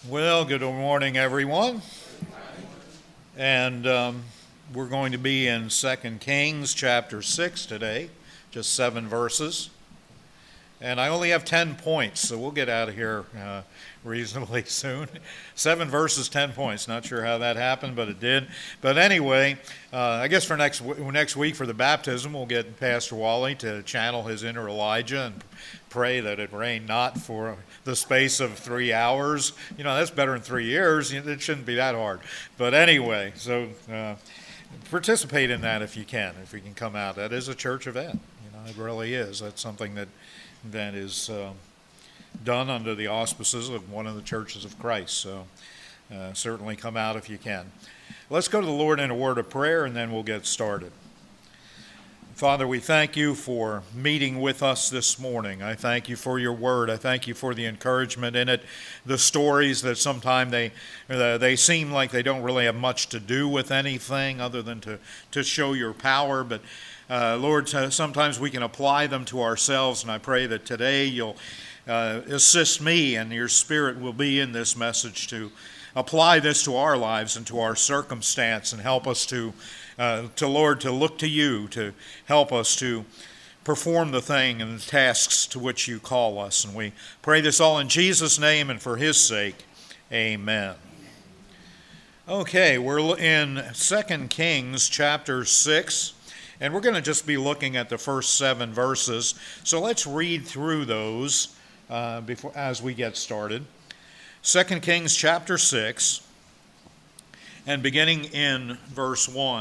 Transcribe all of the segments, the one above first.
Well, good morning, everyone. And we're going to be in 2 Kings chapter 6 today, just 7 verses. And I only have 10 points, so we'll get out of here reasonably soon. 7 verses, 10 points. Not sure how that happened, but it did. But anyway, I guess for next week for the baptism, we'll get Pastor Wally to channel his inner Elijah and pray that it rain not for the space of 3 hours. You know, that's better than 3 years. It shouldn't be that hard. But anyway, so participate in that if you can come out. That is a church event. You know, it really is. That's something that is done under the auspices of one of the churches of Christ. So certainly come out if you can. Let's go to the Lord in a word of prayer, and then we'll get started. Father, we thank you for meeting with us this morning. I thank you for your word. I thank you for the encouragement in it, the stories that sometimes they seem like they don't really have much to do with anything other than to show your power. But Lord, sometimes we can apply them to ourselves, and I pray that today you'll assist me and your Spirit will be in this message to apply this to our lives and to our circumstance and help us to Lord, to look to you to help us to perform the thing and the tasks to which you call us. And we pray this all in Jesus' name and for his sake. Amen. Okay, we're in 2 Kings chapter 6. And we're going to just be looking at the first 7 verses. So let's read through those as we get started. 2 Kings chapter 6, and beginning in verse 1.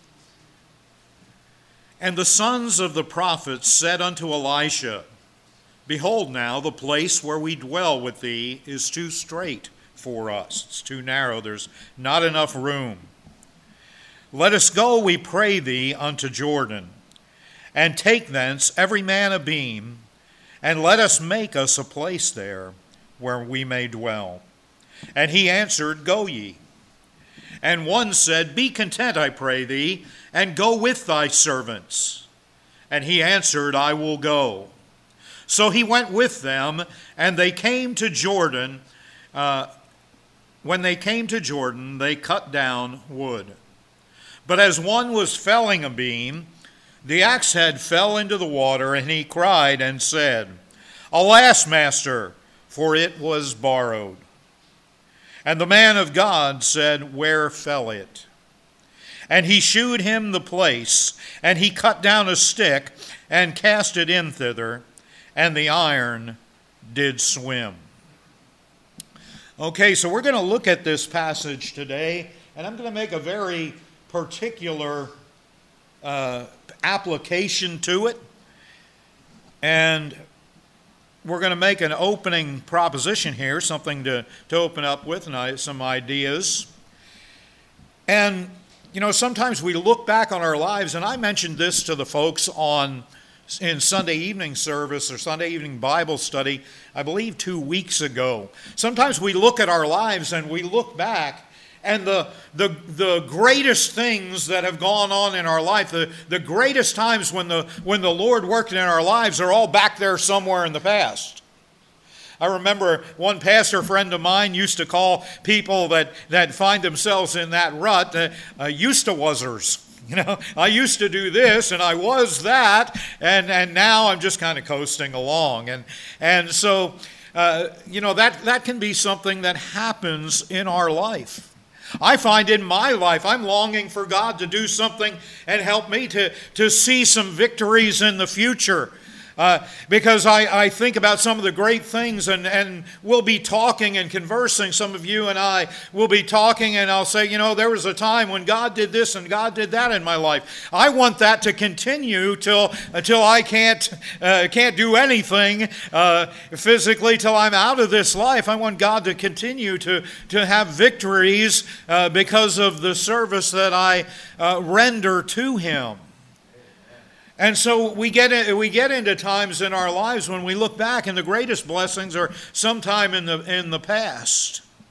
And the sons of the prophets said unto Elisha, Behold now, the place where we dwell with thee is too strait for us. It's too narrow. There's not enough room. Let us go, we pray thee, unto Jordan, and take thence every man a beam, and let us make us a place there where we may dwell. And he answered, Go ye. And one said, Be content, I pray thee, and go with thy servants. And he answered, I will go. So he went with them, and they came to Jordan. When they came to Jordan, they cut down wood. But as one was felling a beam, the axe head fell into the water, and he cried and said, Alas, master, for it was borrowed. And the man of God said, Where fell it? And he shewed him the place, and he cut down a stick, and cast it in thither, and the iron did swim. Okay, so we're going to look at this passage today, and I'm going to make a very particular application to it. And we're going to make an opening proposition here, something to open up with, and some ideas. And, you know, sometimes we look back on our lives, and I mentioned this to the folks in Sunday evening service or Sunday evening Bible study, I believe 2 weeks ago. Sometimes we look at our lives and we look back, and the greatest things that have gone on in our life, the greatest times when the Lord worked in our lives are all back there somewhere in the past. I remember one pastor friend of mine used to call people that find themselves in that rut used-to-wasers. You know, I used to do this and I was that, and now I'm just kind of coasting along. And so, you know, that can be something that happens in our life. I find in my life, I'm longing for God to do something and help me to see some victories in the future. Because I think about some of the great things, and we'll be talking and conversing. Some of you and I will be talking, and I'll say, you know, there was a time when God did this and God did that in my life. I want that to continue until I can't do anything physically till I'm out of this life. I want God to continue to have victories because of the service that I render to Him. And so we get into times in our lives when we look back, and the greatest blessings are sometime in the past.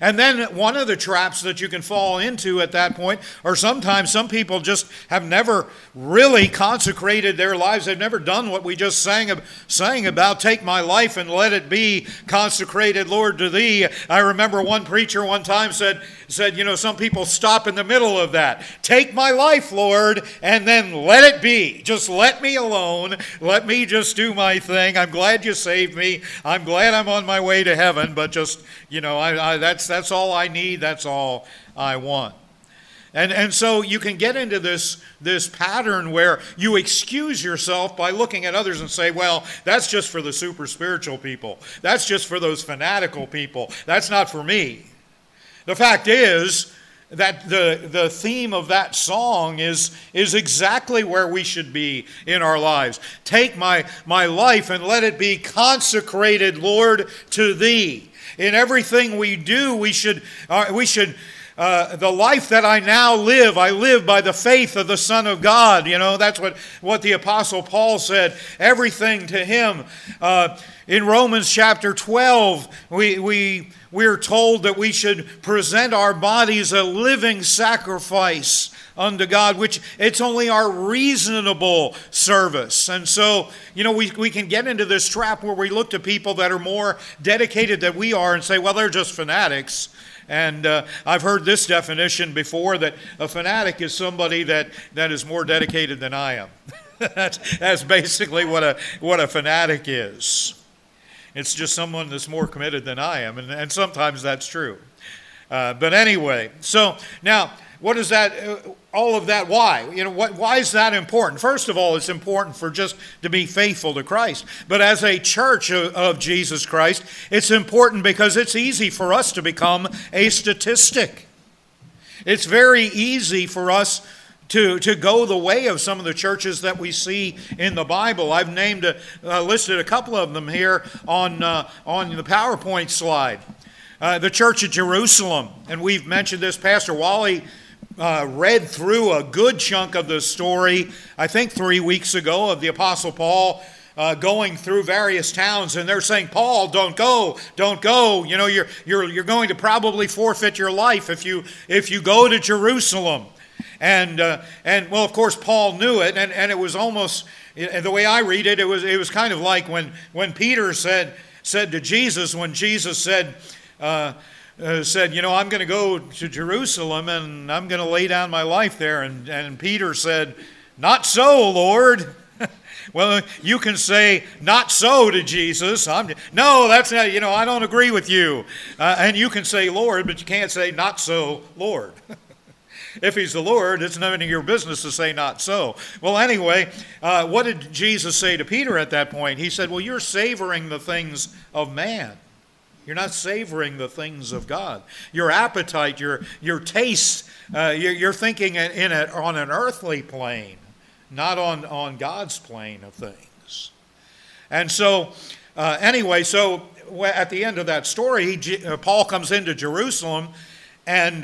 And then one of the traps that you can fall into at that point, or sometimes some people just have never really consecrated their lives. They've never done what we just sang about, take my life and let it be consecrated, Lord, to thee. I remember one preacher one time said, some people stop in the middle of that. Take my life, Lord, and then let it be. Just let me alone. Let me just do my thing. I'm glad you saved me. I'm glad I'm on my way to heaven, but just, that's all I need. That's all I want. And so you can get into this pattern where you excuse yourself by looking at others and say, well, that's just for the super spiritual people. That's just for those fanatical people. That's not for me. The fact is that the theme of that song is exactly where we should be in our lives. Take my life and let it be consecrated, Lord, to thee. In everything we do, we should the life that I now live, I live by the faith of the Son of God. That's what the Apostle Paul said. Everything to him. In Romans chapter 12, we're told that we should present our bodies a living sacrifice unto God, which it's only our reasonable service. And so, we can get into this trap where we look to people that are more dedicated than we are and say, well, they're just fanatics. And I've heard this definition before, that a fanatic is somebody that is more dedicated than I am. That's basically what a fanatic is. It's just someone that's more committed than I am, and sometimes that's true. But anyway, so now, what is that? All of that, why? Why is that important? First of all, it's important for just to be faithful to Christ. But as a church of Jesus Christ, it's important because it's easy for us to become a statistic. It's very easy for us to go the way of some of the churches that we see in the Bible. I've listed a couple of them here on the PowerPoint slide. The church at Jerusalem, and we've mentioned this. Pastor Wally read through a good chunk of the story, I think 3 weeks ago, of the Apostle Paul going through various towns, and they're saying, Paul, don't go. You're going to probably forfeit your life if you go to Jerusalem. And well, of course, Paul knew it, and it was almost, the way I read it, it was kind of like when Peter said to Jesus, when Jesus said, I'm going to go to Jerusalem and I'm going to lay down my life there. And Peter said, not so, Lord. Well, you can say, not so to Jesus. No, that's not, I don't agree with you. And you can say, Lord, but you can't say, not so, Lord. If he's the Lord, it's none of your business to say not so. Well, anyway, what did Jesus say to Peter at that point? He said, well, you're savoring the things of man. You're not savoring the things of God. Your appetite, your taste, you're thinking on an earthly plane, not on God's plane of things. And so, anyway, so at the end of that story, Paul comes into Jerusalem and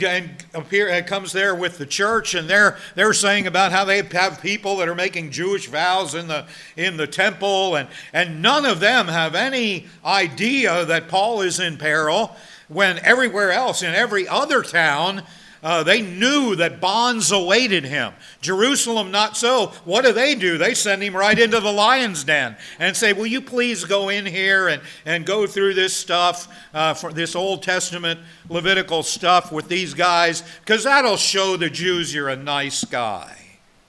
comes there with the church, and they're saying about how they have people that are making Jewish vows in the temple, and none of them have any idea that Paul is in peril, when everywhere else, in every other town, they knew that bonds awaited him. Jerusalem, not so. What do? They send him right into the lion's den and say, will you please go in here and go through this stuff, for this Old Testament Levitical stuff with these guys, because that'll show the Jews you're a nice guy.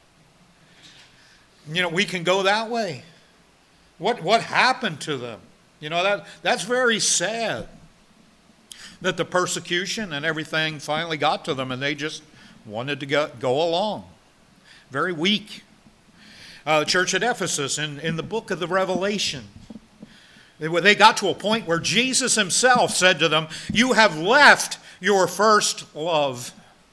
We can go that way. What happened to them? That's very sad. That the persecution and everything finally got to them, and they just wanted to go along. Very weak. The church at Ephesus, in the book of the Revelation, they got to a point where Jesus himself said to them, you have left your first love.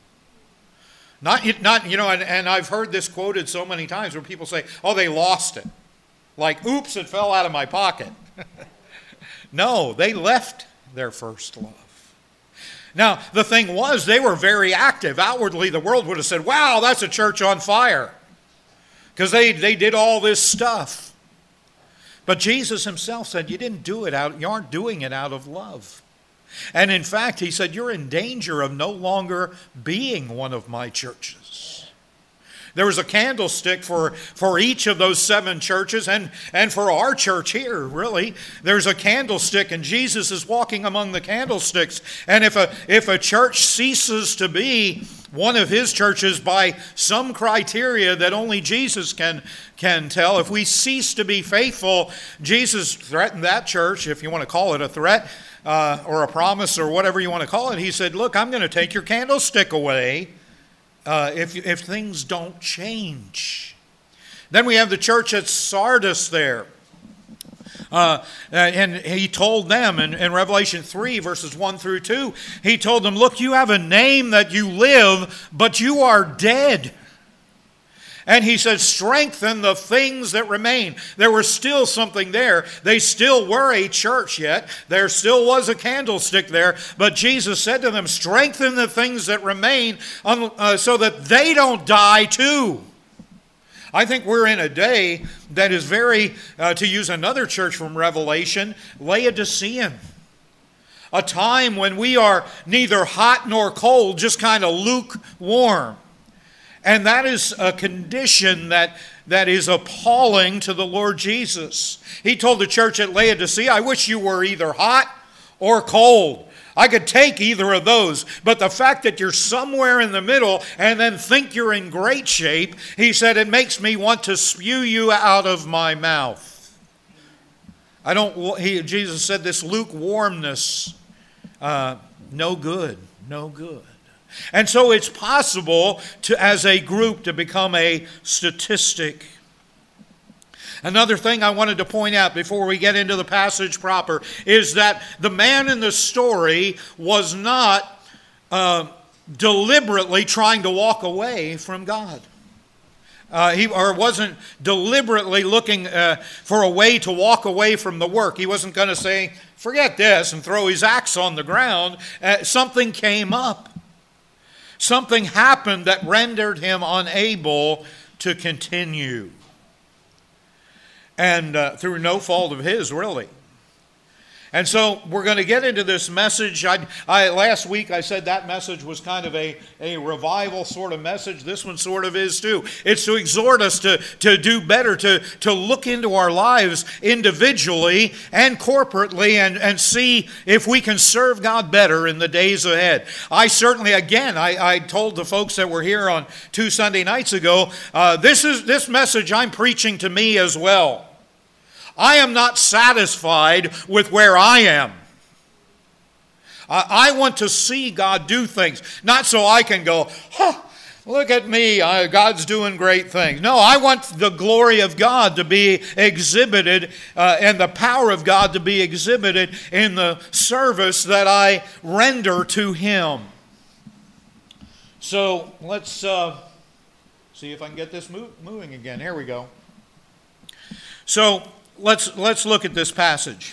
And I've heard this quoted so many times where people say, oh, they lost it. Like, oops, it fell out of my pocket. No, they left their first love. Now, the thing was, they were very active. Outwardly, the world would have said, wow, that's a church on fire. Because they did all this stuff. But Jesus himself said, you aren't doing it out of love. And in fact, he said, you're in danger of no longer being one of my churches. There was a candlestick for each of those 7 churches, and for our church here, really. There's a candlestick, and Jesus is walking among the candlesticks. And if a church ceases to be one of his churches by some criteria that only Jesus can tell, if we cease to be faithful, Jesus threatened that church, if you want to call it a threat, or a promise, or whatever you want to call it. He said, look, I'm going to take your candlestick away if things don't change. Then we have the church at Sardis there. And he told them in Revelation 3, verses 1 through 2, he told them, look, you have a name that you live, but you are dead. And he said, strengthen the things that remain. There was still something there. They still were a church yet. There still was a candlestick there. But Jesus said to them, strengthen the things that remain so that they don't die too. I think we're in a day that is very, to use another church from Revelation, Laodicean. A time when we are neither hot nor cold, just kind of lukewarm. And that is a condition that is appalling to the Lord Jesus. He told the church at Laodicea, I wish you were either hot or cold. I could take either of those, but the fact that you're somewhere in the middle and then think you're in great shape, he said, it makes me want to spew you out of my mouth. Jesus said this lukewarmness, no good, no good. And so it's possible as a group to become a statistic. Another thing I wanted to point out before we get into the passage proper is that the man in the story was not deliberately trying to walk away from God. He wasn't deliberately looking for a way to walk away from the work. He wasn't going to say, forget this, and throw his axe on the ground. Something came up. Something happened that rendered him unable to continue. And through no fault of his, really. And so we're going to get into this message. Last week I said that message was kind of a revival sort of message. This one sort of is too. It's to exhort us to do better, to look into our lives individually and corporately and see if we can serve God better in the days ahead. I certainly, again, I told the folks that were here on 2 Sunday nights ago, this message I'm preaching to me as well. I am not satisfied with where I am. I want to see God do things, not so I can go, look at me, God's doing great things. No, I want the glory of God to be exhibited and the power of God to be exhibited in the service that I render to Him. So let's see if I can get this moving again. Here we go. So let's look at this passage.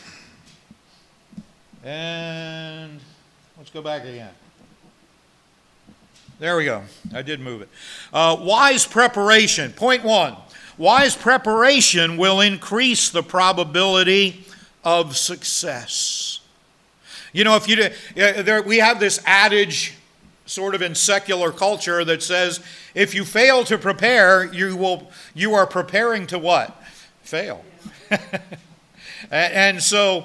And let's go back again. There we go. I did move it. Wise preparation. Point 1. Wise preparation will increase the probability of success. You know, we have this adage sort of in secular culture that says, if you fail to prepare, you are preparing to what? Fail. And so,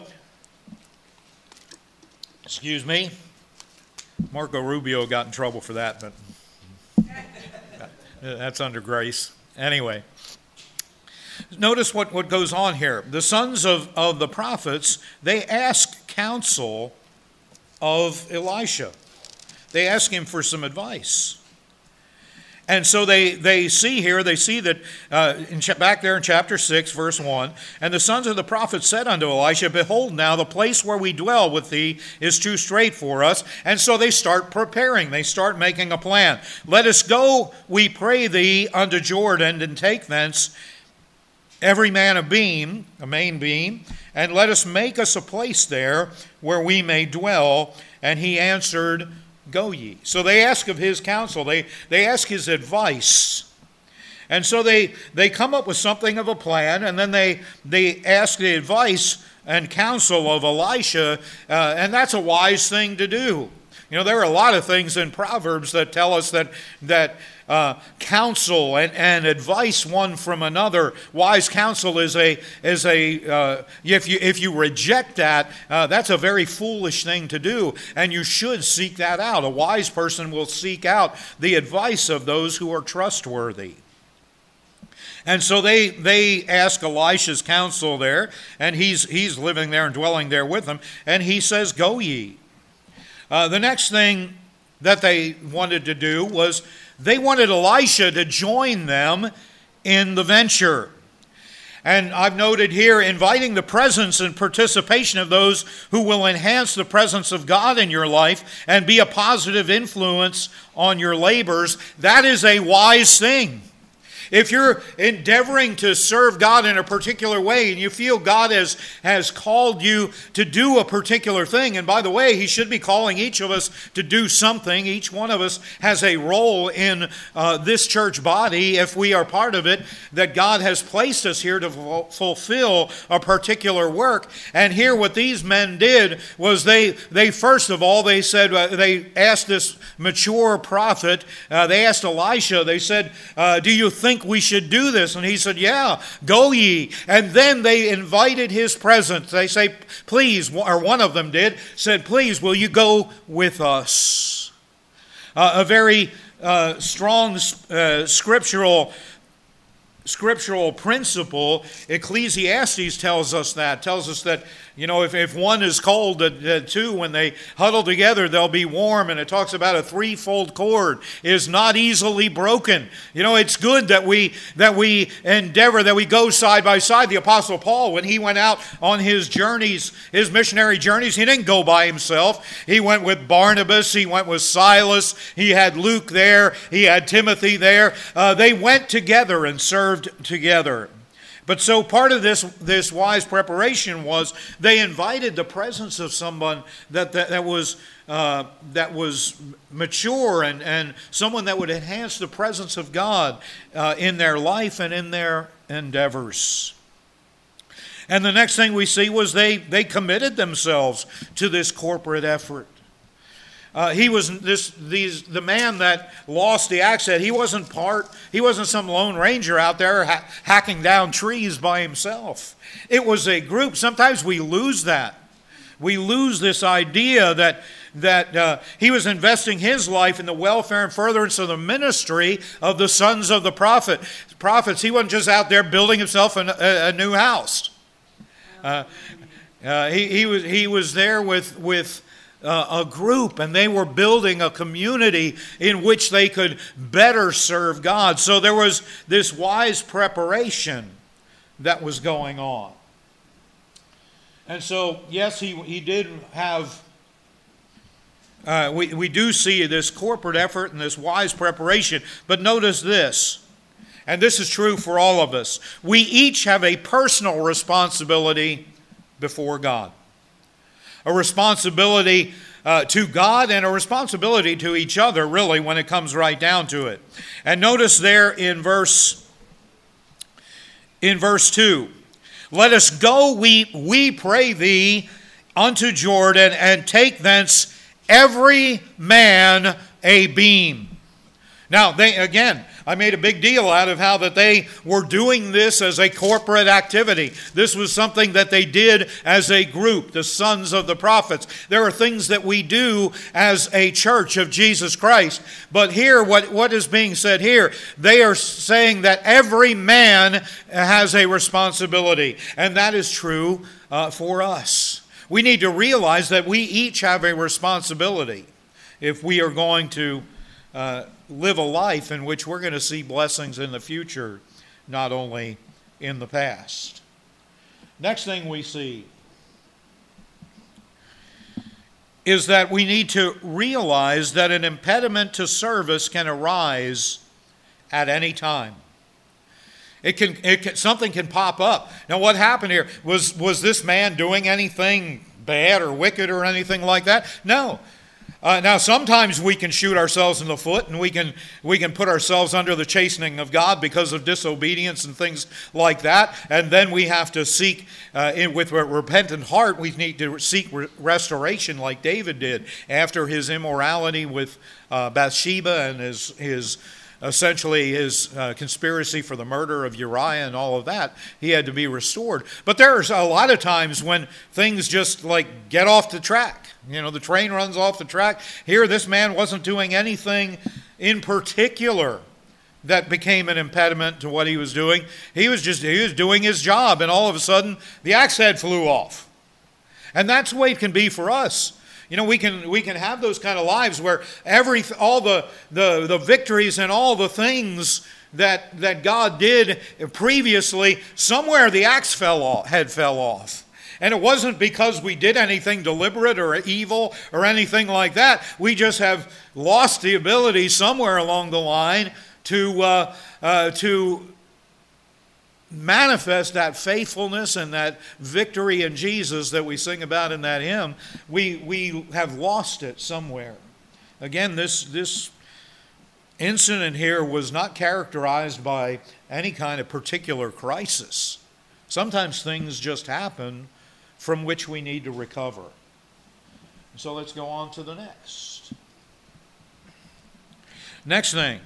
excuse me, Marco Rubio got in trouble for that, but that's under grace. Anyway, notice what goes on here. The sons of the prophets, they ask counsel of Elisha. They ask him for some advice. And so they see that back there in chapter 6, verse 1, and the sons of the prophets said unto Elisha, behold, now the place where we dwell with thee is too strait for us. And so they start preparing. They start making a plan. Let us go, we pray thee, unto Jordan, and take thence every man a main beam, and let us make us a place there where we may dwell. And he answered, go ye. So they ask of his counsel. They ask his advice. And so they come up with something of a plan, and then they ask the advice and counsel of Elisha, and that's a wise thing to do. You know, there are a lot of things in Proverbs that tell us that counsel and advice one from another, wise counsel is if you reject that, that's a very foolish thing to do, and you should seek that out. A wise person will seek out the advice of those who are trustworthy. And so they ask Elisha's counsel there, and he's living there and dwelling there with them, and he says, "Go ye." The next thing that they wanted to do was they wanted Elisha to join them in the venture. And I've noted here, inviting the presence and participation of those who will enhance the presence of God in your life and be a positive influence on your labors, that is a wise thing. If you're endeavoring to serve God in a particular way and you feel God has called you to do a particular thing, and by the way, He should be calling each of us to do something. Each one of us has a role in this church body, if we are part of it, that God has placed us here to fulfill a particular work. And here what these men did was they first of all, they said, they asked this mature prophet, they asked Elisha, they said, do you think we should do this? And he said, yeah, go ye. And then they invited his presence. They say, please, or one of them did, said, please, will you go with us? A very strong scriptural principle. Ecclesiastes tells us that, you know, if one is cold, two, when they huddle together, they'll be warm. And it talks about a threefold cord is not easily broken. You know, it's good that we endeavor, that we go side by side. The Apostle Paul, when he went out on his journeys, his missionary journeys, he didn't go by himself. He went with Barnabas. He went with Silas. He had Luke there. He had Timothy there. They went together and served together. But so part of this wise preparation was they invited the presence of someone that was mature and someone that would enhance the presence of God in their life and in their endeavors. And the next thing we see was they committed themselves to this corporate effort. He was the man that lost the axe head. He wasn't some lone ranger out there hacking down trees by himself. It was a group. Sometimes we lose that. We lose this idea that he was investing his life in the welfare and furtherance of the ministry of the sons of the prophets. He wasn't just out there building himself a new house. He was there with a group, and they were building a community in which they could better serve God. So there was this wise preparation that was going on. And so, yes, he did have, we do see this corporate effort and this wise preparation. But notice this, and this is true for all of us. We each have a personal responsibility before God. A responsibility to God and a responsibility to each other, really, when it comes right down to it. And notice there in verse 2, let us go, we pray thee, unto Jordan, and take thence every man a beam. Now, I made a big deal out of how that they were doing this as a corporate activity. This was something that they did as a group, the sons of the prophets. There are things that we do as a church of Jesus Christ. But here, what is being said here, they are saying that every man has a responsibility. And that is true for us. We need to realize that we each have a responsibility if we are going to live a life in which we're going to see blessings in the future, not only in the past. Next thing we see is that we need to realize that an impediment to service can arise at any time. Something can pop up. Now, what happened here? Was this man doing anything bad or wicked or anything like that? No. Now, sometimes we can shoot ourselves in the foot, and we can put ourselves under the chastening of God because of disobedience and things like that. And then we have to seek, with a repentant heart, we need to seek restoration like David did after his immorality with Bathsheba and his conspiracy for the murder of Uriah and all of that. He had to be restored. But there's a lot of times when things just like get off the track. The train runs off the track. Here, this man wasn't doing anything in particular that became an impediment to what he was doing. He was doing his job, and all of a sudden, the axe head flew off. And that's the way it can be for us. We can have those kind of lives where all the victories and all the things that God did previously, somewhere the axe head fell off. And it wasn't because we did anything deliberate or evil or anything like that. We just have lost the ability somewhere along the line to manifest that faithfulness and that victory in Jesus that we sing about in that hymn. We have lost it somewhere. Again, this incident here was not characterized by any kind of particular crisis. Sometimes things just happen from which we need to recover. So let's go on to the next. Next thing.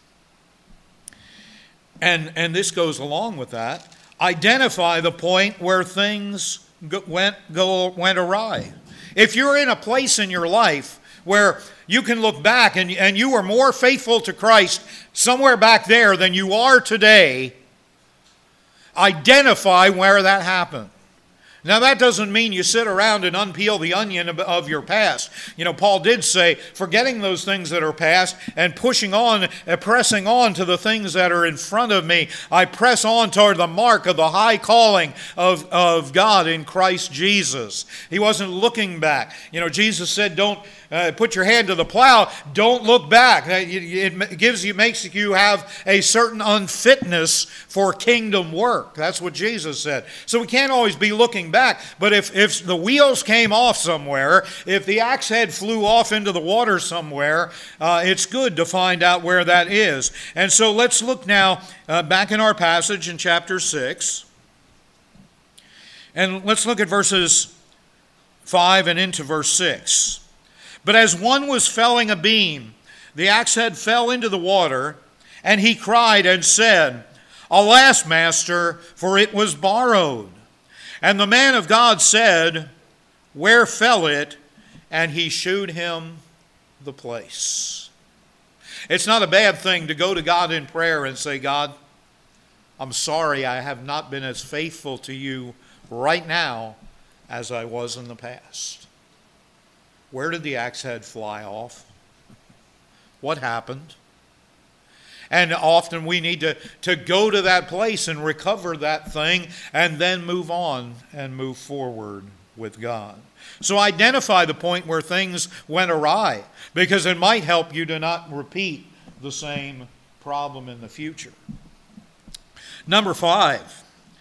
And this goes along with that. Identify the point where things went awry. If you're in a place in your life where you can look back and you were more faithful to Christ somewhere back there than you are today, identify where that happened. Now, that doesn't mean you sit around and unpeel the onion of your past. Paul did say, forgetting those things that are past and pressing on to the things that are in front of me, I press on toward the mark of the high calling of God in Christ Jesus. He wasn't looking back. Jesus said, don't put your hand to the plow, don't look back. It makes you have a certain unfitness for kingdom work. That's what Jesus said. So we can't always be looking back. But if the wheels came off somewhere, if the axe head flew off into the water somewhere, it's good to find out where that is. And so let's look now back in our passage in chapter 6. And let's look at verses 5 and into verse 6. But as one was felling a beam, the axe head fell into the water, and he cried and said, Alas, master, for it was borrowed. And the man of God said, Where fell it? And he shewed him the place. It's not a bad thing to go to God in prayer and say, God, I'm sorry I have not been as faithful to you right now as I was in the past. Where did the axe head fly off? What happened? And often we need to go to that place and recover that thing and then move on and move forward with God. So identify the point where things went awry, because it might help you to not repeat the same problem in the future. Number 5.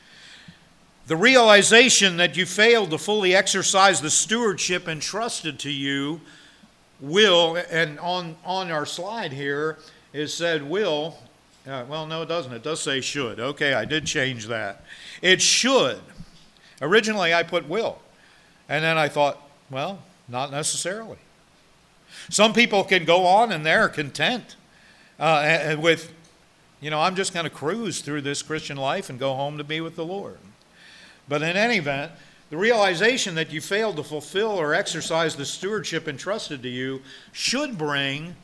The realization that you failed to fully exercise the stewardship entrusted to you will, and on our slide here, it said will. Well, no, it doesn't. It does say should. Okay, I did change that. It should. Originally, I put will. And then I thought, well, not necessarily. Some people can go on and they're content with, I'm just going to cruise through this Christian life and go home to be with the Lord. But in any event, the realization that you failed to fulfill or exercise the stewardship entrusted to you should bring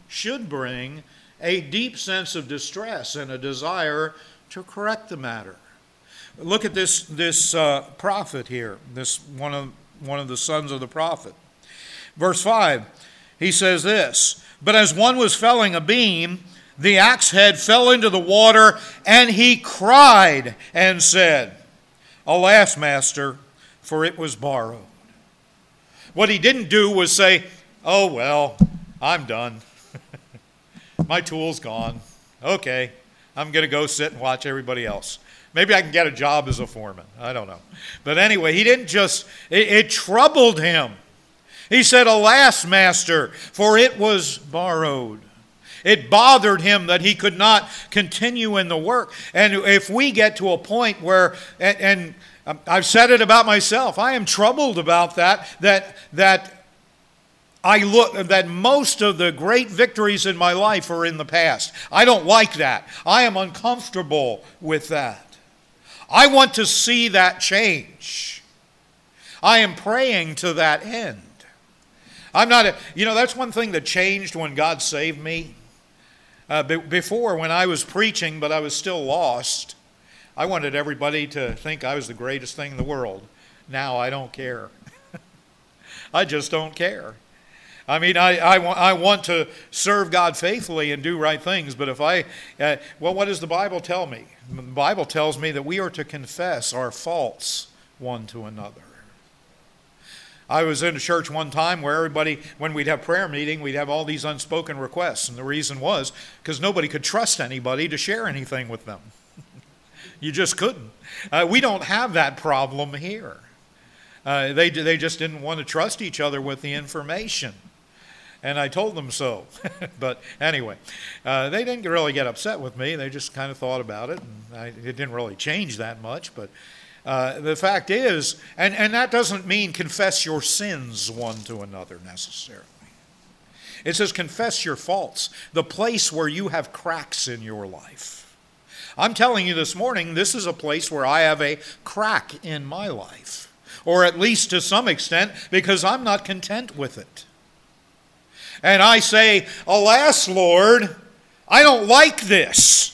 a deep sense of distress and a desire to correct the matter. Look at this prophet here, this one of the sons of the prophet. Verse 5, he says this, But as one was felling a beam, the axe head fell into the water, and he cried and said, Alas, master, for it was borrowed. What he didn't do was say, oh, well, I'm done. My tool's gone. Okay, I'm going to go sit and watch everybody else. Maybe I can get a job as a foreman. I don't know. But anyway, he didn't just, it troubled him. He said, "Alas, Master, for it was borrowed." It bothered him that he could not continue in the work. And if we get to a point where, and I've said it about myself, I am troubled about that I look that most of the great victories in my life are in the past. I don't like that. I am uncomfortable with that. I want to see that change. I am praying to that end. That's one thing that changed when God saved me. Before, when I was preaching, but I was still lost, I wanted everybody to think I was the greatest thing in the world. Now I don't care. I just don't care. I mean, I want to serve God faithfully and do right things, but what does the Bible tell me? The Bible tells me that we are to confess our faults one to another. I was in a church one time where everybody, when we'd have prayer meeting, we'd have all these unspoken requests. And the reason was because nobody could trust anybody to share anything with them. You just couldn't. We don't have that problem here. They just didn't want to trust each other with the information. And I told them so. But anyway, they didn't really get upset with me. They just kind of thought about it. And it didn't really change that much, but the fact is, and that doesn't mean confess your sins one to another necessarily. It says confess your faults, the place where you have cracks in your life. I'm telling you this morning, this is a place where I have a crack in my life, or at least to some extent, because I'm not content with it. And I say, "Alas, Lord, I don't like this."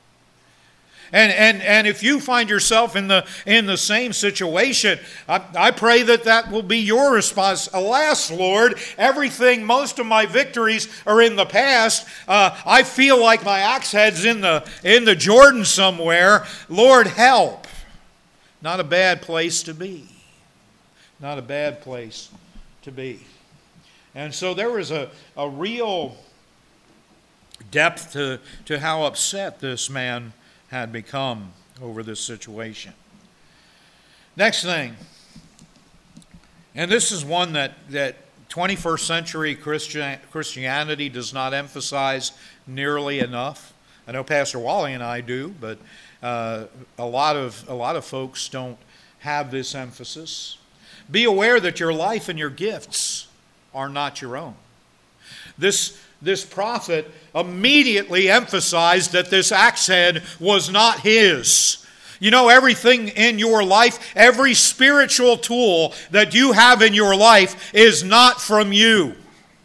And if you find yourself in the same situation, I pray that will be your response. "Alas, Lord, most of my victories are in the past. I feel like my axe head's in the Jordan somewhere. Lord, help." Not a bad place to be. Not a bad place to be. And so there was a real depth to how upset this man had become over this situation. Next thing, and this is one that 21st century Christianity does not emphasize nearly enough. I know Pastor Wally and I do, but a lot of folks don't have this emphasis. Be aware that your life and your gifts are not your own. This prophet immediately emphasized that this axe head was not his. You know, everything in your life, every spiritual tool that you have in your life is not from you.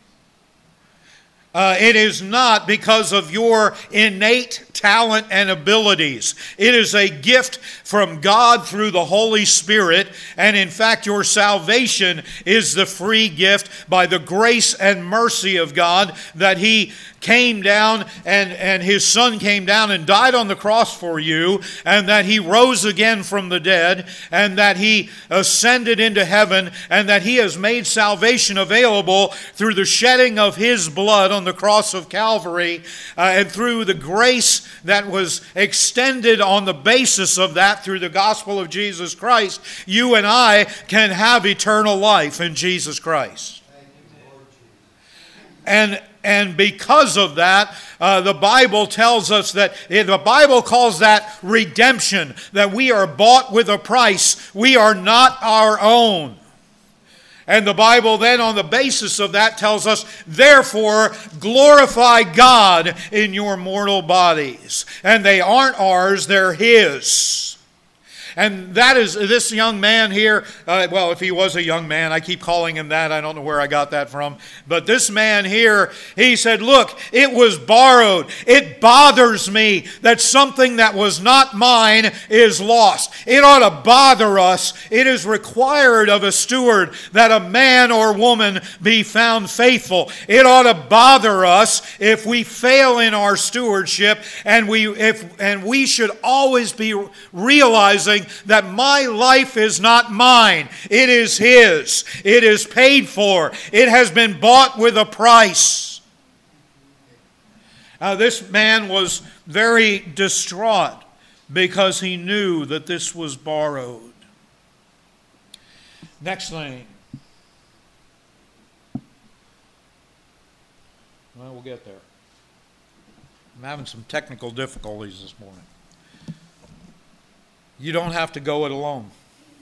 It is not because of your innate talent and abilities. It is a gift from God through the Holy Spirit. And in fact, your salvation is the free gift by the grace and mercy of God that He came down and His Son came down and died on the cross for you, and that He rose again from the dead, and that He ascended into heaven, and that He has made salvation available through the shedding of His blood on the cross of Calvary, and through the grace that was extended on the basis of that through the gospel of Jesus Christ. You and I can have eternal life in Jesus Christ. And because of that, the Bible tells us that, the Bible calls that redemption, that we are bought with a price. We are not our own. And the Bible then, on the basis of that, tells us, therefore, glorify God in your mortal bodies. And they aren't ours, they're His. And that is, this young man here, well, if he was a young man, I keep calling him that. I don't know where I got that from. But this man here, he said, look, it was borrowed. It bothers me that something that was not mine is lost. It ought to bother us. It is required of a steward that a man or woman be found faithful. It ought to bother us if we fail in our stewardship, and we should always be realizing that my life is not mine. It is His. It is paid for. It has been bought with a price. This man was very distraught because he knew that this was borrowed. Next thing. Well, we'll get there. I'm having some technical difficulties this morning. You don't have to go it alone.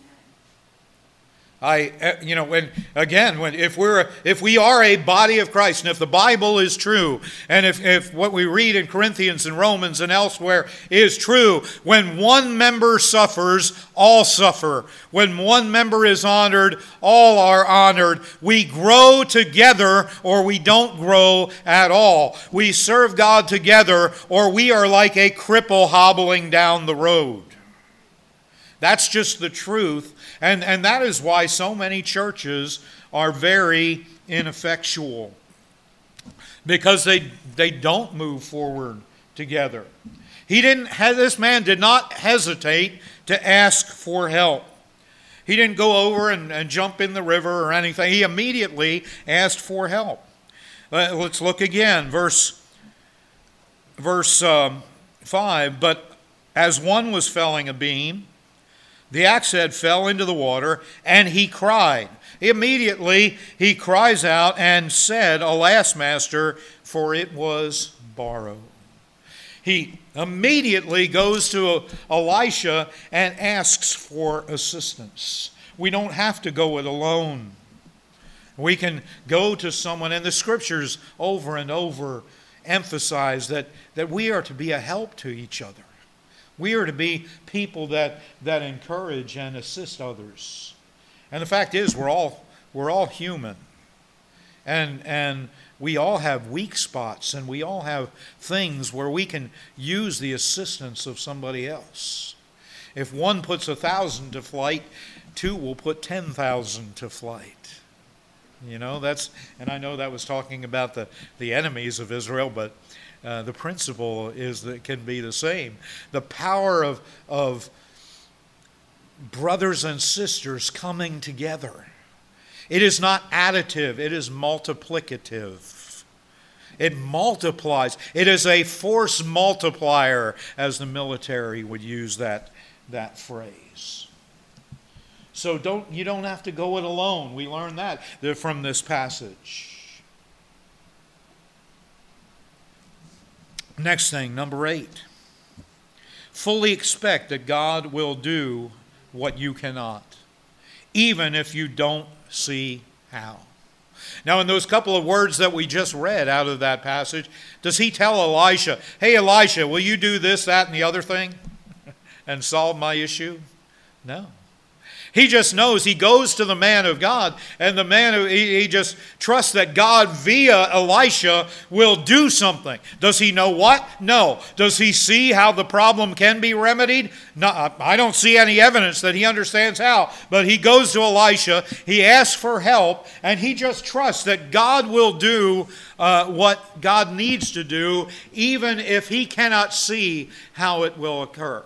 If we are a body of Christ, and if the Bible is true, and if what we read in Corinthians and Romans and elsewhere is true, when one member suffers, all suffer. When one member is honored, all are honored. We grow together, or we don't grow at all. We serve God together, or we are like a cripple hobbling down the road. That's just the truth. And that is why so many churches are very ineffectual. Because they don't move forward together. This man did not hesitate to ask for help. He didn't go over and jump in the river or anything. He immediately asked for help. Let's look again. Verse 5. But as one was felling a beam, the axe head fell into the water, and he cried. Immediately he cries out and said, Alas, master, for it was borrowed. He immediately goes to Elisha and asks for assistance. We don't have to go it alone. We can go to someone, and the scriptures over and over emphasize that we are to be a help to each other. We are to be people that encourage and assist others. And the fact is, we're all human. And we all have weak spots, and we all have things where we can use the assistance of somebody else. If one puts 1,000 to flight, 2 will put 10,000 to flight. And I know that was talking about the enemies of Israel, but the principle is that it can be the same. The power of brothers and sisters coming together. It is not additive, it is multiplicative. It multiplies. It is a force multiplier, as the military would use that phrase. So you don't have to go it alone. We learn that from this passage. Next thing, number 8. Fully expect that God will do what you cannot, even if you don't see how. Now, in those couple of words that we just read out of that passage, does he tell Elisha, hey, Elisha, will you do this, that, and the other thing and solve my issue? No. He just knows. He goes to the man of God, and the man, he just trusts that God via Elisha will do something. Does he know what? No. Does he see how the problem can be remedied? No, I don't see any evidence that he understands how. But he goes to Elisha, he asks for help, and he just trusts that God will do what God needs to do, even if he cannot see how it will occur.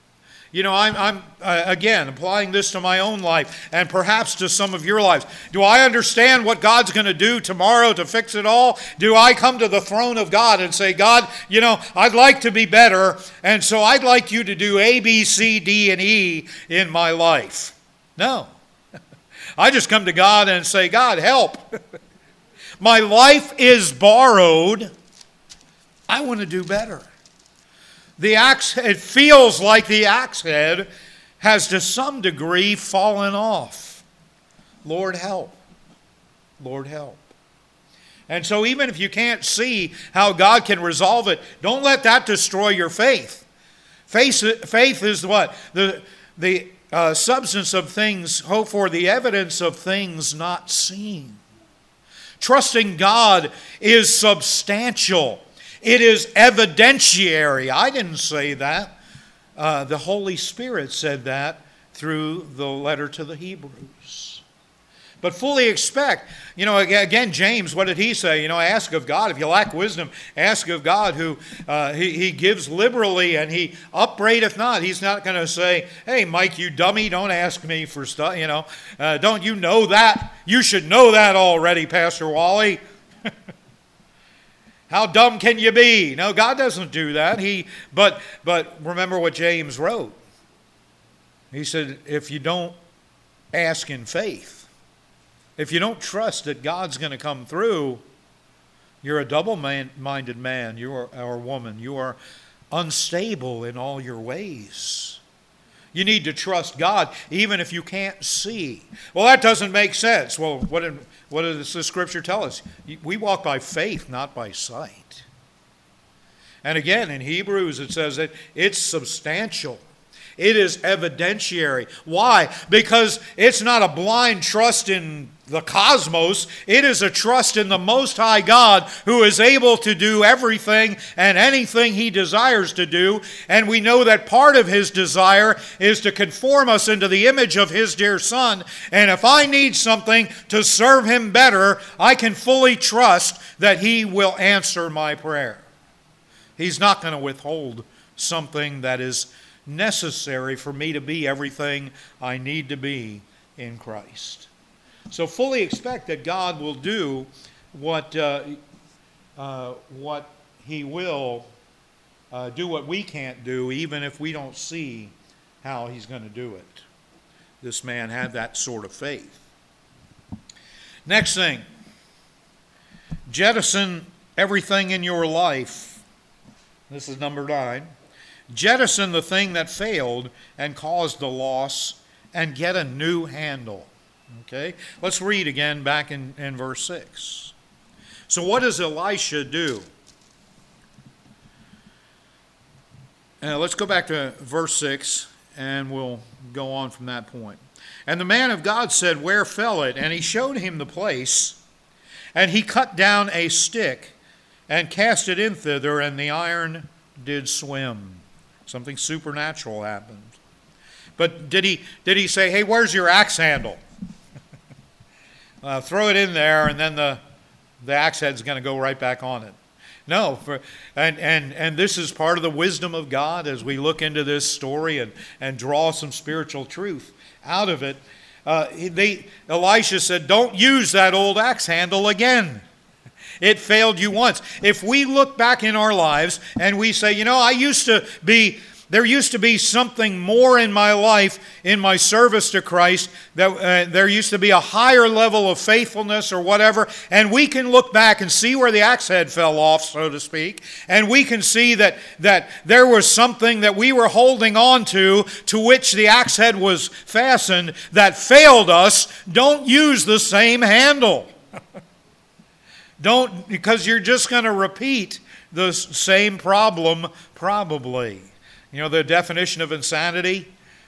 I'm again applying this to my own life and perhaps to some of your lives. Do I understand what God's going to do tomorrow to fix it all? Do I come to the throne of God and say, God, I'd like to be better, and so I'd like you to do A, B, C, D, and E in my life? No. I just come to God and say, God, help. My life is borrowed. I want to do better. It feels like the axe head has to some degree fallen off. Lord, help. Lord, help. And so even if you can't see how God can resolve it, don't let that destroy your faith. Faith is what? The substance of things hoped for, the evidence of things not seen. Trusting God is substantial. It is evidentiary. I didn't say that. The Holy Spirit said that through the letter to the Hebrews. But fully expect, again, James, what did he say? Ask of God. If you lack wisdom, ask of God, who he gives liberally and he upbraideth not. He's not going to say, hey, Mike, you dummy, don't ask me for stuff. Don't you know that? You should know that already, Pastor Wally. How dumb can you be? No, God doesn't do that. But remember what James wrote. He said, if you don't ask in faith, if you don't trust that God's going to come through, You're a double-minded man, or woman. You are unstable in all your ways. You need to trust God even if you can't see. Well, that doesn't make sense. Well, what does the Scripture tell us? We walk by faith, not by sight. And again, in Hebrews it says that it's substantial. It is evidentiary. Why? Because it's not a blind trust in the cosmos. It is a trust in the Most High God, who is able to do everything and anything He desires to do. And we know that part of His desire is to conform us into the image of His dear Son. And if I need something to serve Him better, I can fully trust that He will answer my prayer. He's not going to withhold something that is necessary for me to be everything I need to be in Christ. So fully expect that God will do what He will do what we can't do, even if we don't see how He's going to do it. This man had that sort of faith. Next thing, jettison everything in your life. This is number 9. Jettison the thing that failed and caused the loss, and get a new handle. Okay? Let's read again back in verse 6. So what does Elisha do? Let's go back to verse 6, and we'll go on from that point. And the man of God said, "Where fell it?" And he showed him the place, and he cut down a stick and cast it in thither, and the iron did swim. Something supernatural happened. But did he say, "Hey, where's your axe handle?" Throw it in there, and then the axe head's going to go right back on it. No, and this is part of the wisdom of God as we look into this story and draw some spiritual truth out of it. Elisha said, "Don't use that old axe handle again. It failed you once." If we look back in our lives and we say, there used to be something more in my life, in my service to Christ, that there used to be a higher level of faithfulness or whatever, and we can look back and see where the axe head fell off, so to speak, and we can see that there was something that we were holding on to which the axe head was fastened, that failed us. Don't use the same handle. Don't, because you're just going to repeat the same problem probably. You know, the definition of insanity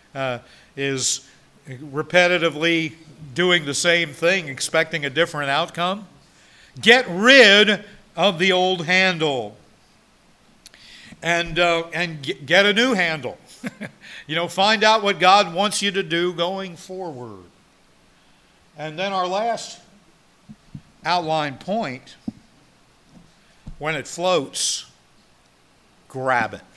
is repetitively doing the same thing, expecting a different outcome. Get rid of the old handle and get a new handle. Find out what God wants you to do going forward. And then our last outline point, when it floats, grab it.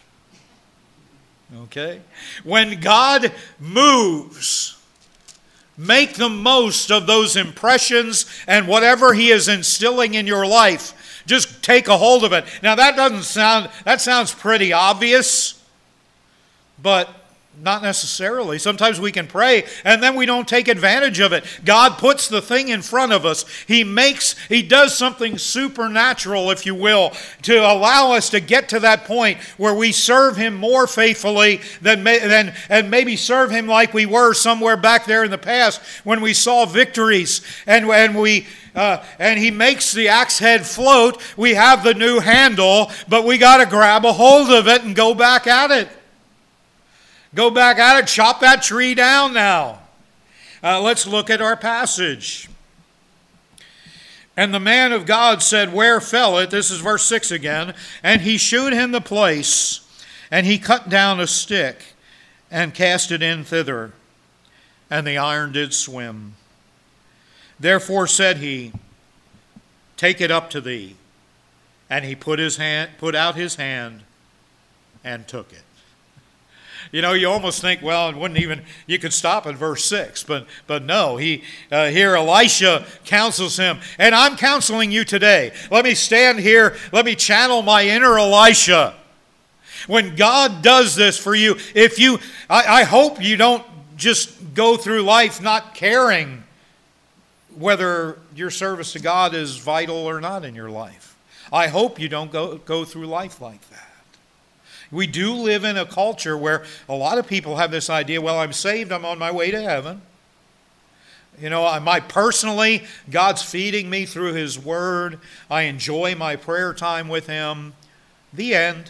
Okay? When God moves, make the most of those impressions and whatever He is instilling in your life. Just take a hold of it. Now that sounds pretty obvious, but not necessarily. Sometimes we can pray and then we don't take advantage of it. God puts the thing in front of us. He does something supernatural, if you will, to allow us to get to that point where we serve Him more faithfully and maybe serve Him like we were somewhere back there in the past when we saw victories and He makes the axe head float. We have the new handle, but we got to grab a hold of it and go back at it. Go back at it, chop that tree down now. Let's look at our passage. And the man of God said, "Where fell it?" This is verse 6 again. And he shewed him the place, and he cut down a stick and cast it in thither, and the iron did swim. Therefore said he, "Take it up to thee." And he put out his hand and took it. You almost think, well, you could stop at verse 6, but no. Here Elisha counsels him, and I'm counseling you today. Let me stand here, let me channel my inner Elisha. When God does this for you, I hope you don't just go through life not caring whether your service to God is vital or not in your life. I hope you don't go through life like that. We do live in a culture where a lot of people have this idea, well, I'm saved, I'm on my way to heaven. You know, personally, God's feeding me through His Word. I enjoy my prayer time with Him. The end.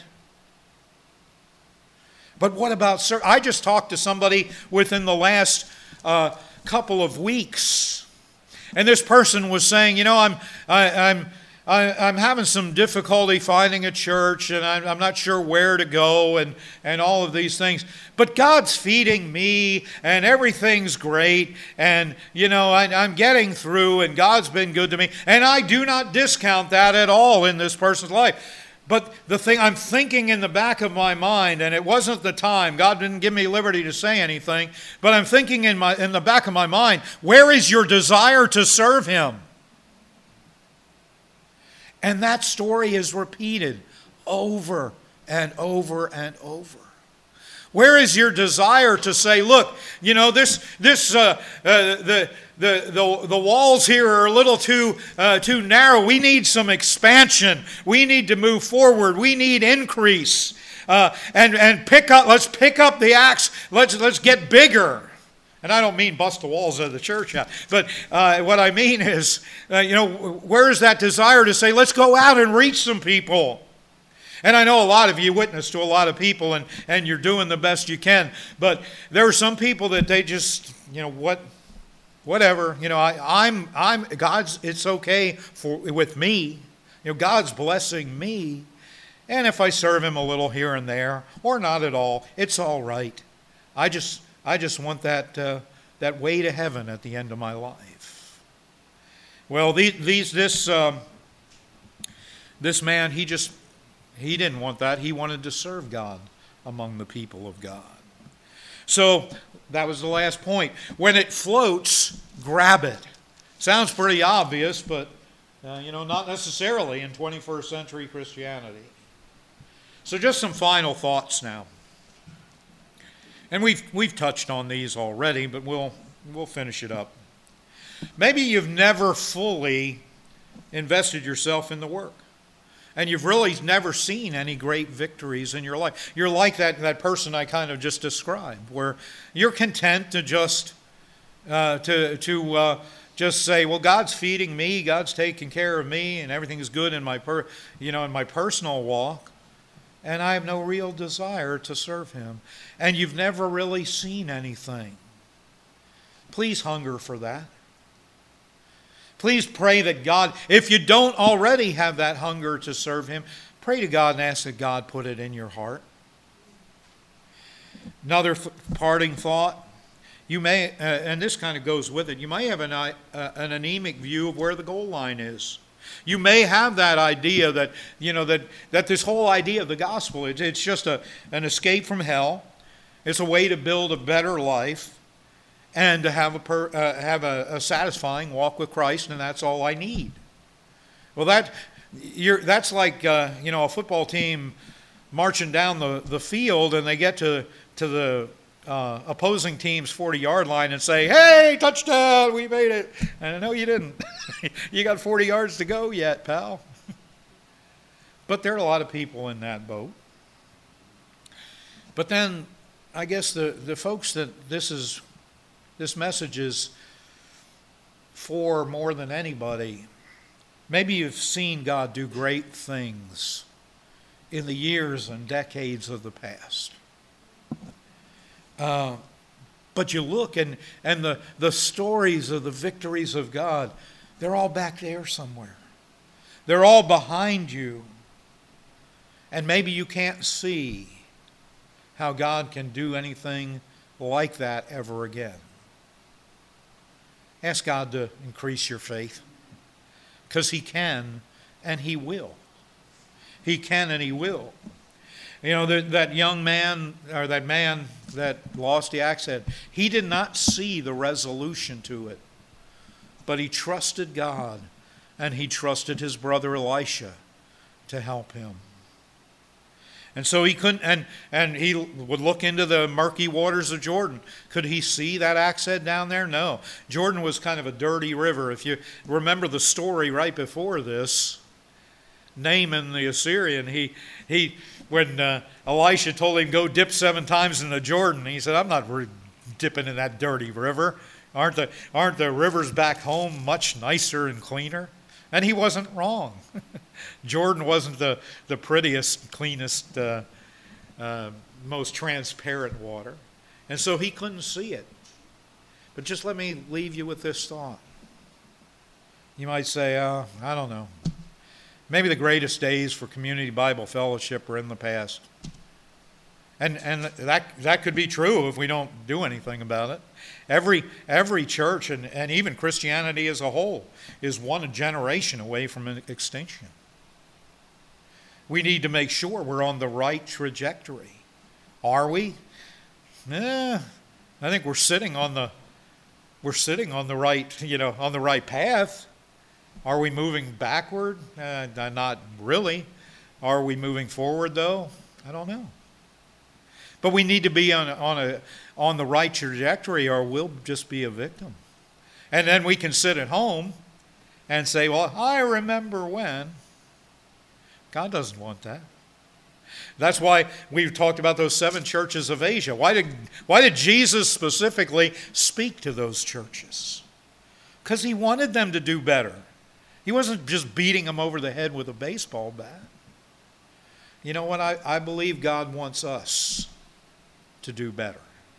But what about, I just talked to somebody within the last couple of weeks, and this person was saying, you know, I'm having some difficulty finding a church, and I'm not sure where to go, and all of these things. But God's feeding me, and everything's great, and, you know, I'm getting through, and God's been good to me. And I do not discount that at all in this person's life. But the thing I'm thinking in the back of my mind, and it wasn't the time, God didn't give me liberty to say anything, but I'm thinking in the back of my mind, where is your desire to serve Him? And that story is repeated over and over and over. Where is your desire to say, look, you know, the walls here are a little too narrow. We need some expansion. We need to move forward. We need increase. And let's pick up the axe. Let's get bigger. And I don't mean bust the walls of the church out, but what I mean is, you know, where is that desire to say, let's go out and reach some people? And I know a lot of you witness to a lot of people, and you're doing the best you can. But there are some people that they just, you know, whatever. You know, I'm God's. It's okay with me. You know, God's blessing me, and if I serve Him a little here and there, or not at all, it's all right. I just want that way to heaven at the end of my life. Well, this man, he didn't want that. He wanted to serve God among the people of God. So that was the last point. When it floats, grab it. Sounds pretty obvious, but you know, not necessarily in 21st century Christianity. So just some final thoughts now. And we've touched on these already, but we'll finish it up. Maybe you've never fully invested yourself in the work. And you've really never seen any great victories in your life. You're like that person I kind of just described, where you're content to just say, well, God's feeding me, God's taking care of me, and everything is good in my personal walk, and I have no real desire to serve Him. And you've never really seen anything. Please hunger for that. Please pray that God, if you don't already have that hunger to serve Him, pray to God and ask that God put it in your heart. Another parting thought, you may, and this kind of goes with it, you may have an anemic view of where the goal line is. You may have that idea that, you know, that this whole idea of the gospel, it's just an escape from hell. It's a way to build a better life. And to have a satisfying walk with Christ, and that's all I need. Well, that's like you know, a football team marching down the field, and they get to the opposing team's 40-yard line and say, "Hey, touchdown! We made it!" And no, you didn't. You got 40 yards to go yet, pal. But there are a lot of people in that boat. But then, I guess the folks that this message is for more than anybody. Maybe you've seen God do great things in the years and decades of the past. But you look and the stories of the victories of God, they're all back there somewhere. They're all behind you. And maybe you can't see how God can do anything like that ever again. Ask God to increase your faith, because He can and He will. He can and He will. You know, that young man, or that man that lost the accident, he did not see the resolution to it, but he trusted God, and he trusted his brother Elisha to help him. And so he couldn't, and he would look into the murky waters of Jordan. Could he see that axe head down there? No. Jordan was kind of a dirty river. If you remember the story right before this, Naaman the Assyrian, when Elisha told him go dip 7 times in the Jordan, he said, I'm not dipping in that dirty river. Aren't the rivers back home much nicer and cleaner? And he wasn't wrong. Jordan wasn't the prettiest, cleanest, most transparent water. And so he couldn't see it. But just let me leave you with this thought. You might say, I don't know. Maybe the greatest days for Community Bible Fellowship are in the past. And that could be true if we don't do anything about it. Every church and even Christianity as a whole is one generation away from extinction. We need to make sure we're on the right trajectory. Are we? I think we're sitting on the right path. Are we moving backward? Not really. Are we moving forward though? I don't know. But we need to be on the right trajectory, or we'll just be a victim. And then we can sit at home and say, well, I remember when. God doesn't want that. That's why we've talked about those 7 churches of Asia. Why did Jesus specifically speak to those churches? Because he wanted them to do better. He wasn't just beating them over the head with a baseball bat. You know what? I believe God wants us to do better.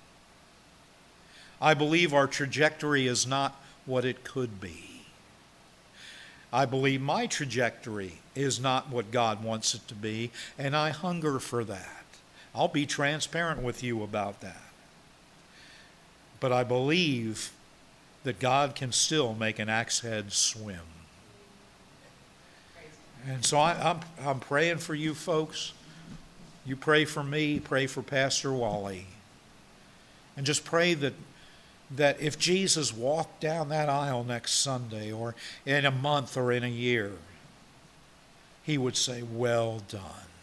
I believe our trajectory is not what it could be. I believe my trajectory is not what God wants it to be, and I hunger for that. I'll be transparent with you about that. But I believe that God can still make an axe head swim. And so I'm praying for you folks. You pray for me, pray for Pastor Wally. And just pray that if Jesus walked down that aisle next Sunday or in a month or in a year, he would say, well done.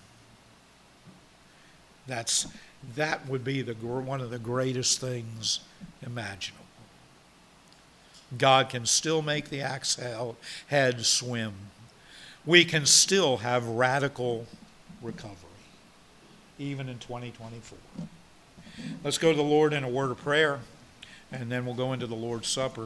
That would be one of the greatest things imaginable. God can still make the axe head swim. We can still have radical recovery, even in 2024. Let's go to the Lord in a word of prayer, and then we'll go into the Lord's Supper.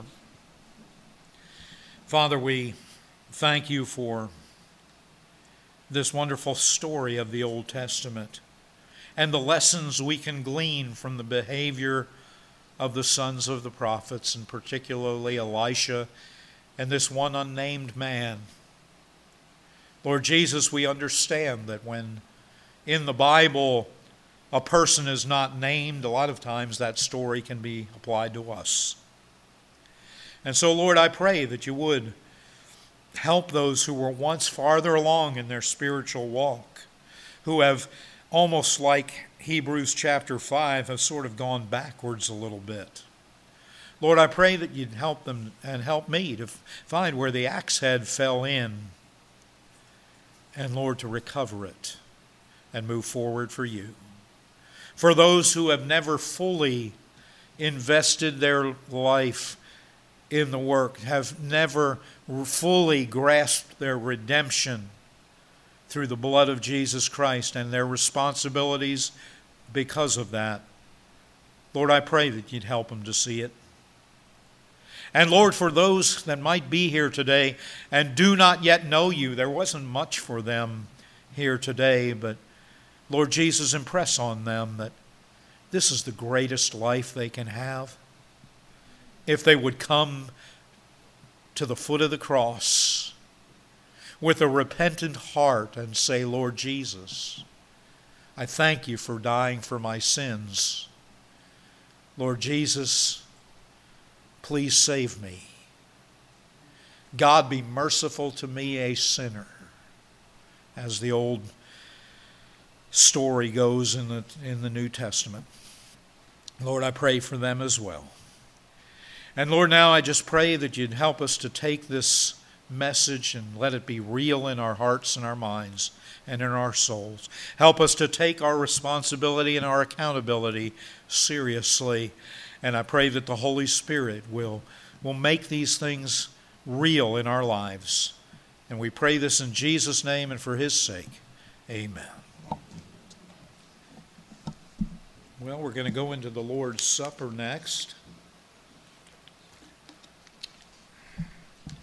Father, we thank you for this wonderful story of the Old Testament and the lessons we can glean from the behavior of the sons of the prophets, and particularly Elisha and this one unnamed man. Lord Jesus, we understand that when in the Bible a person is not named, a lot of times that story can be applied to us. And so, Lord, I pray that you would help those who were once farther along in their spiritual walk, who have almost like Hebrews chapter 5 have sort of gone backwards a little bit. Lord, I pray that you'd help them and help me to find where the axe head fell in, and Lord, to recover it and move forward for you. For those who have never fully invested their life in the work, have never fully grasped their redemption through the blood of Jesus Christ and their responsibilities because of that, Lord, I pray that you'd help them to see it. And Lord, for those that might be here today and do not yet know you, there wasn't much for them here today, but Lord Jesus, impress on them that this is the greatest life they can have. If they would come to the foot of the cross with a repentant heart and say, Lord Jesus, I thank you for dying for my sins. Lord Jesus, please save me. God, be merciful to me, a sinner, as the old story goes in the New Testament. Lord, I pray for them as well. And Lord, now I just pray that you'd help us to take this message and let it be real in our hearts and our minds and in our souls. Help us to take our responsibility and our accountability seriously. And I pray that the Holy Spirit will make these things real in our lives And we pray this in Jesus' name and for his sake. Amen. Well, we're going to go into the Lord's Supper next.